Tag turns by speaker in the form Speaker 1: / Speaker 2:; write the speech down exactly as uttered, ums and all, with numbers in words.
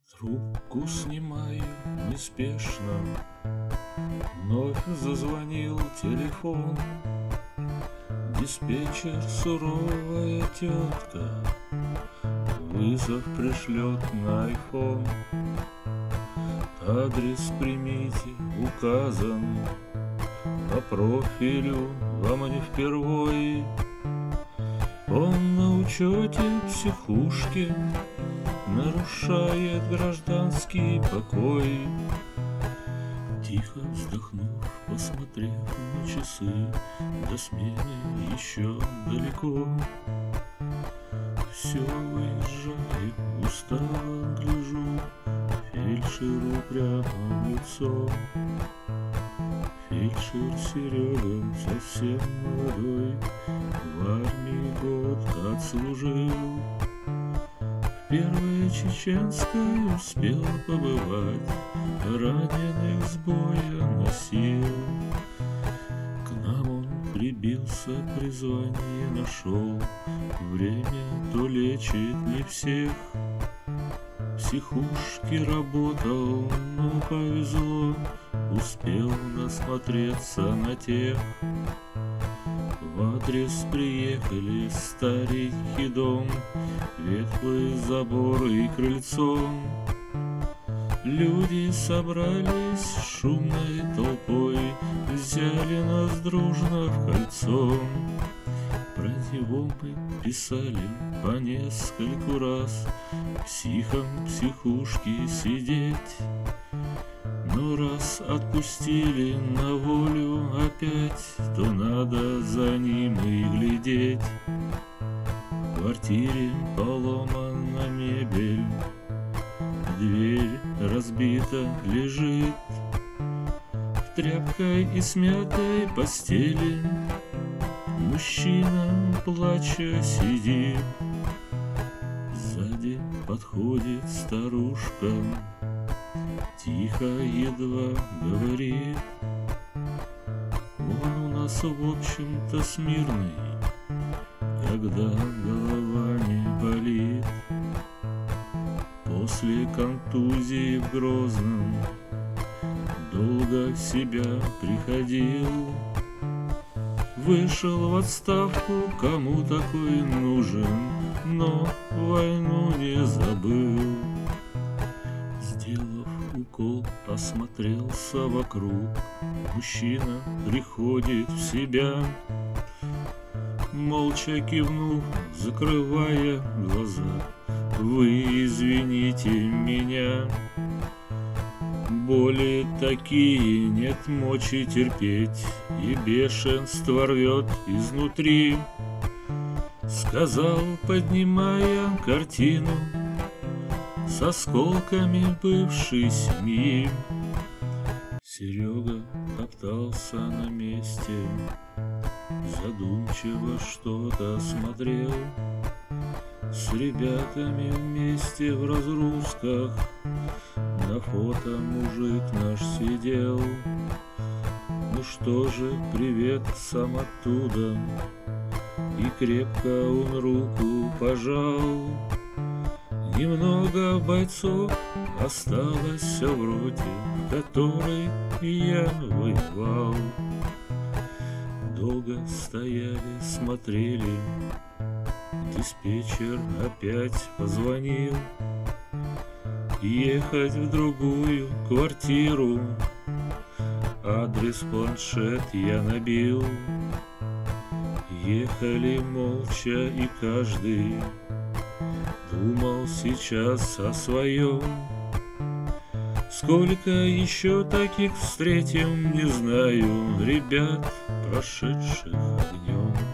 Speaker 1: Трубку снимаю неспешно, вновь зазвонил телефон. Диспетчер, суровая тетка, вызов пришлет на айфон. Адрес примите указан, по профилю вам не впервой. Он на учете психушки, нарушает гражданский покой. Тихо вздохнув, посмотрев на часы, до смены еще далеко. Все выезжаю, устало гляжу фельдшеру прямо в лицо. Фельдшер Серега совсем молодой, в армии год отслужил. В первой чеченской успел побывать, раненых с боя носил. К нам он прибился, призвание нашел, время то лечит не всех. В психушке работал, но повезло, успел насмотреться на тех. В адрес приехали старенький дом, ветхлый забор и крыльцо. Люди собрались шумной толпой, взяли нас дружно в кольцо. Про него мы писали по нескольку раз, психом психушки сидеть. Но раз отпустили на волю опять, то надо за ним и глядеть. В квартире поломана мебель, дверь разбита лежит. В тряпкой и смятой постели мужчина, плача, сидит. Сзади подходит старушка, тихо, едва говорит: он у нас, в общем-то, смирный, когда голова не болит. После контузии в Грозном долго в себя приходил. Вышел в отставку, кому такой нужен, но войну не забыл. Сделав укол, осмотрелся вокруг, мужчина приходит в себя. Молча кивнув, закрывая глаза: вы извините меня, боли такие, нет мочи терпеть, и бешенство рвет изнутри. Сказал, поднимая картину с осколками бывшей семьи. Серега топтался на месте, задумчиво что-то смотрел. С ребятами вместе в разгрузках на фото мужик наш сидел. Ну что же, привет сам оттуда, и крепко он руку пожал. Немного бойцов осталось в роте, в которой я воевал. Долго стояли, смотрели, диспетчер опять позвонил. Ехать в другую квартиру, адрес планшет я набил. Ехали молча, и каждый думал сейчас о своем. Сколько еще таких встретим, не знаю, ребят, прошедших огнем.